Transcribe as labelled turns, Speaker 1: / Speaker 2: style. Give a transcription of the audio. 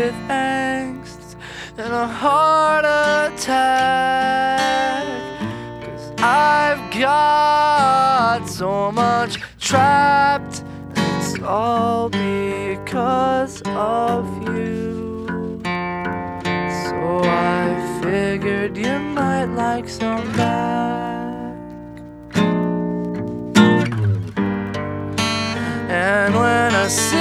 Speaker 1: with angst and a heart attack, 'cause I've got so much trapped. It's all because of you. So I figured you might like some back. And when I see